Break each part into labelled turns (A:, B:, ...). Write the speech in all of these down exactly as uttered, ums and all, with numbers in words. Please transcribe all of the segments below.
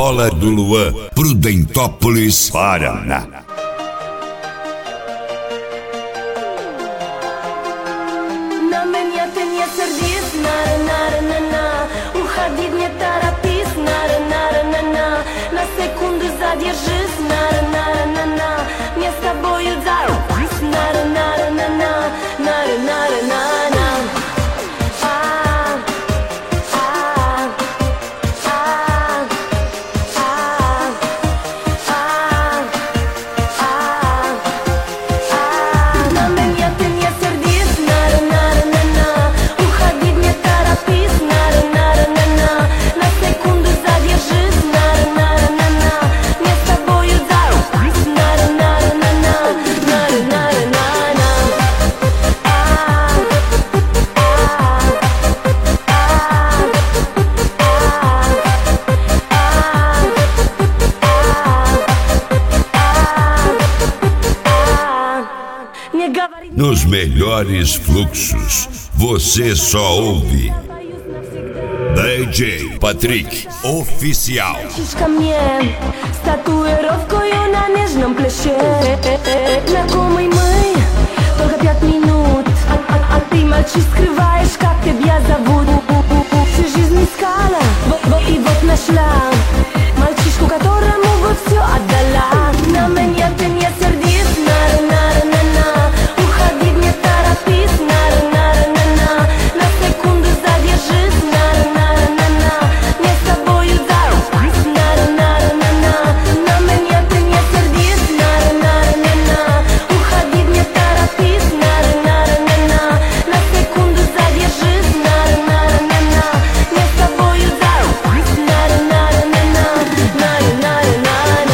A: Bola do Luan, Prudentópolis, Paraná.
B: На меня ты не сердись, на-на-на-на. Уходи, не торопись, на-на-на-на. На секунду задержись, на-на-на-на. Мне с тобою зарубись, на-на-на-на. На-на-на-на.
A: Nos melhores fluxos, você só ouve D J Patrick Oficial.
B: Ко мне с татуировкою на нежном плече. Знакомый мы, только пять минут. А, а, а ты молчишь, скрываешь, как тебя зовут. Всю жизнь искала, вот, вот и вот нашла мальчишку, которому бы все отдала. На меня ты не сердись, на-на-на-на. Уходи, не торопись, на-на-на-на. На секунду задержись, на-на-на-на. Мне с тобою зарубись, на-на-на-на. На меня ты не сердись, на-на-на-на. Уходи, не торопись, на-на-на-на. На секунду задержись, на-на-на-на. Мне с тобою зарубись, на-на-на-на. На-на-на-на.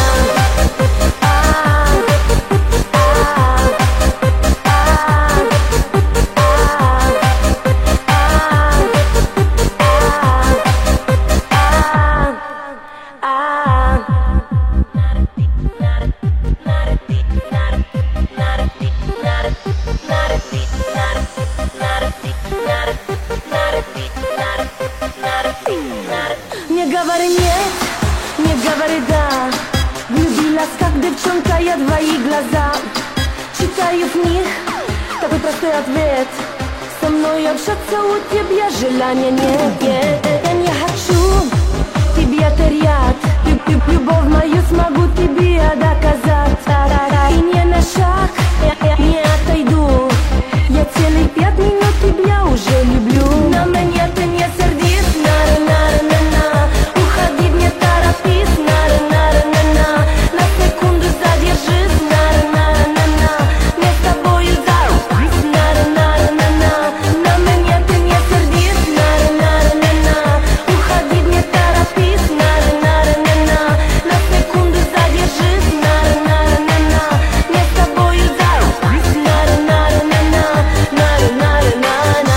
B: Не говори нет, не говори да. Влюбилась, как девчонка, я твои глаза. Читаю в них такой простой ответ. Со мной общаться у тебя желания нет, нет. Я не хочу тебе терять. Люб, люб, любовь мою смогу тебе доказать. И не на шаг я, я не отойду. Я целых пять минут тебя уже люблю. На меня ты не сердись, на-на-на-на. Уходи, не торопись, на-на-на-на. На секунду задержись, на-на-на-на. Мне с тобою зарубись, на-на-на-на. На меня ты не сердись, на-на-на-на. Уходи, не торопись, на-на-на-на. На секунду задержись, на-на-на-на. Мне с тобою зарубись, на-на-на-на. На-на-на-на.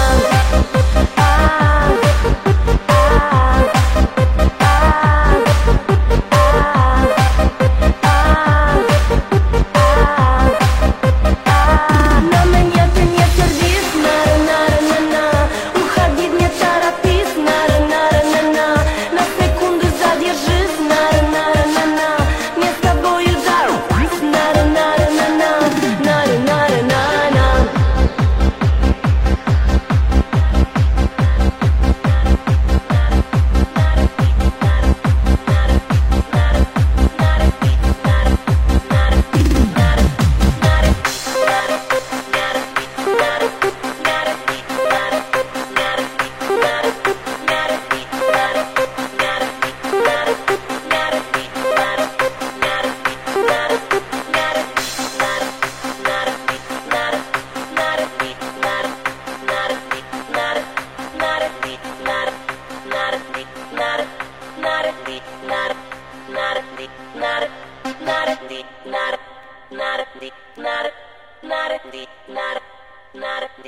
B: На меня ты не сердись, на-на-на-на. Уходи, не торопись, на-на-на-на. На секунду задержись, на-на-на-на. Мне с тобою зарубись, на-на-на-на. На-на-на-на.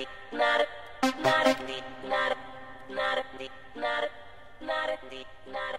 B: Not